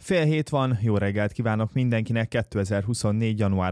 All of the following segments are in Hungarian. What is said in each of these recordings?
6:30 van, jó reggelt kívánok mindenkinek 2024. január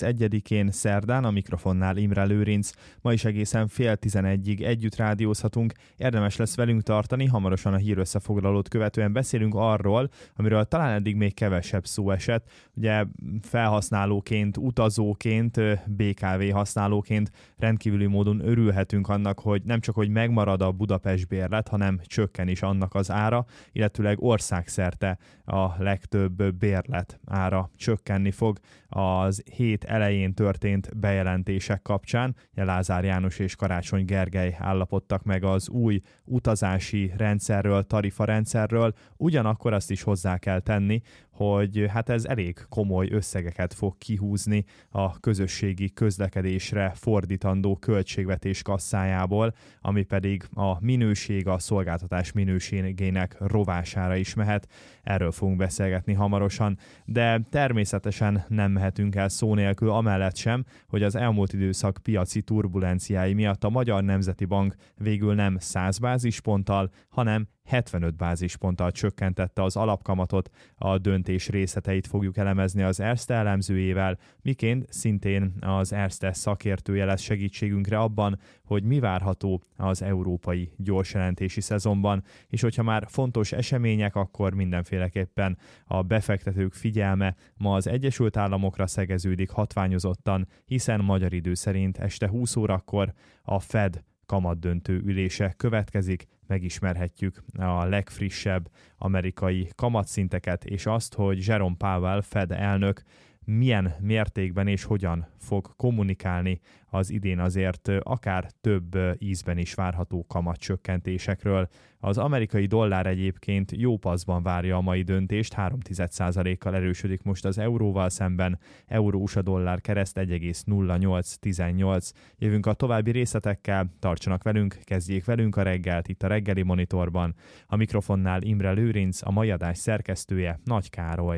31-én szerdán, a mikrofonnál Imre Lőrinc. Ma is egészen 10:30-ig együtt rádiózhatunk, érdemes lesz velünk tartani, hamarosan a hírösszefoglalót követően beszélünk arról, amiről talán eddig még kevesebb szó esett. Ugye felhasználóként, utazóként, BKV használóként rendkívüli módon örülhetünk annak, hogy nem csak hogy megmarad a Budapest bérlet, hanem csökken is annak az ára, illetőleg országszerte a legtöbb bérlet ára csökkenni fog az hét elején történt bejelentések kapcsán. Lázár János és Karácsony Gergely állapodtak meg az új utazási rendszerről, tarifarendszerről, ugyanakkor azt is hozzá kell tenni, hogy hát ez elég komoly összegeket fog kihúzni a közösségi közlekedésre fordítandó költségvetés kasszájából, ami pedig a minőség, a szolgáltatás minőségének rovására is mehet. Erről fogunk beszélgetni hamarosan, de természetesen nem mehetünk el szó nélkül amellett sem, hogy az elmúlt időszak piaci turbulenciái miatt a Magyar Nemzeti Bank végül nem 100 bázisponttal, hanem 75 bázisponttal csökkentette az alapkamatot. A döntés részleteit fogjuk elemezni az Erste elemzőjével, miként szintén az Erste szakértője lesz segítségünkre abban, hogy mi várható az európai gyorsjelentési szezonban, és hogyha már fontos események, akkor mindenféleképpen a befektetők figyelme ma az Egyesült Államokra szegeződik hatványozottan, hiszen magyar idő szerint este 20 órakor a Fed kamatdöntő ülése következik, megismerhetjük a legfrissebb amerikai kamatszinteket, és azt, hogy Jerome Powell Fed elnök milyen mértékben és hogyan fog kommunikálni az idén azért akár több ízben is várható kamatcsökkentésekről. Az amerikai dollár egyébként jó paszban várja a mai döntést, 0,3%-kal erősödik most az euróval szemben, euró-USA dollár kereszt 1,0818. Jövünk a további részletekkel, tartsanak velünk, kezdjék velünk a reggelt itt a reggeli monitorban. A mikrofonnál Imre Lőrinc, a mai adás szerkesztője Nagy Károly.